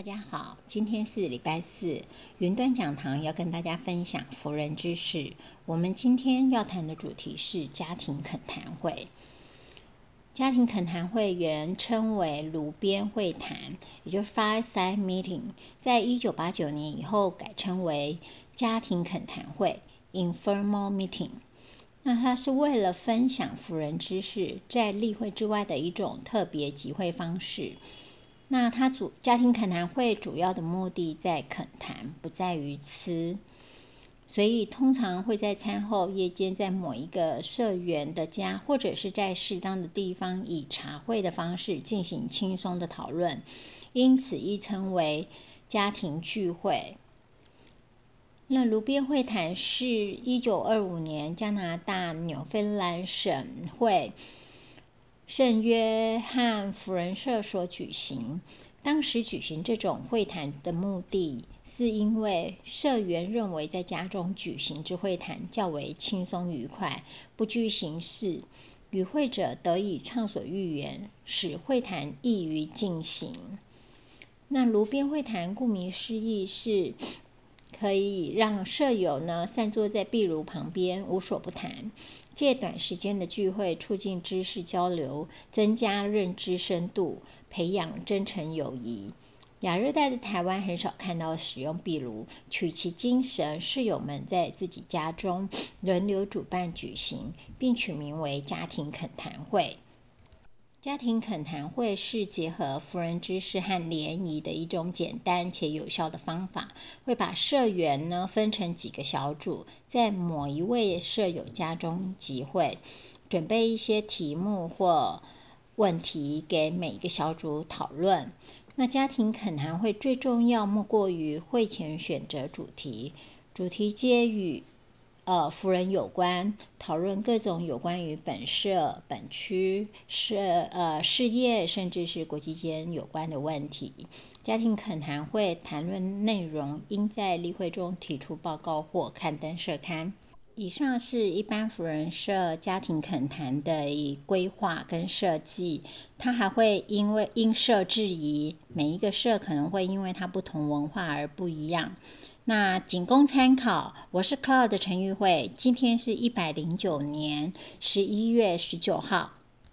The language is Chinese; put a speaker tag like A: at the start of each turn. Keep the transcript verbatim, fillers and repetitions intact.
A: 大家好，今天是礼拜四，云端讲堂要跟大家分享福人知识。我们今天要谈的主题是家庭恳谈会。家庭恳谈会原称为炉边会谈，也就是 Fireside Meeting， 在一九八九年以后改称为家庭恳谈会 Informal Meeting。那它是为了分享福人知识，在例会之外的一种特别集会方式。那它主家庭恳谈会主要的目的在恳谈，不在于吃，所以通常会在餐后夜间在某一个社员的家，或者是在适当的地方以茶会的方式进行轻松的讨论，因此亦称为家庭聚会。那炉边会谈是一九二五年加拿大纽芬兰省会圣约翰福人社所举行。当时举行这种会谈的目的，是因为社员认为在家中举行之会谈较为轻松愉快，不拘形式，与会者得以畅所欲言，使会谈易于进行。那炉边会谈顾名思义是可以让舍友呢散坐在壁炉旁边无所不谈，借短时间的聚会促进知识交流，增加认知深度，培养真诚友谊。亚热带的台湾很少看到使用壁炉，取其精神，室友们在自己家中轮流主办举行，并取名为家庭恳谈会。家庭恳谈会是结合福人知识和联谊的一种简单且有效的方法，会把社员呢分成几个小组，在某一位舍友家中集会，准备一些题目或问题给每一个小组讨论。那家庭恳谈会最重要莫过于会前选择主题，主题皆与呃，福人有关，讨论各种有关于本社、本区、社呃事业，甚至是国际间有关的问题。家庭恳谈会谈论内容应在例会中提出报告或刊登社刊。以上是一般福人社家庭恳谈的规划跟设计，它还会因为因社制宜，每一个社可能会因为它不同文化而不一样。那仅供参考。我是 Cloud 陈玉慧，今天是一百零九年十一月十九号。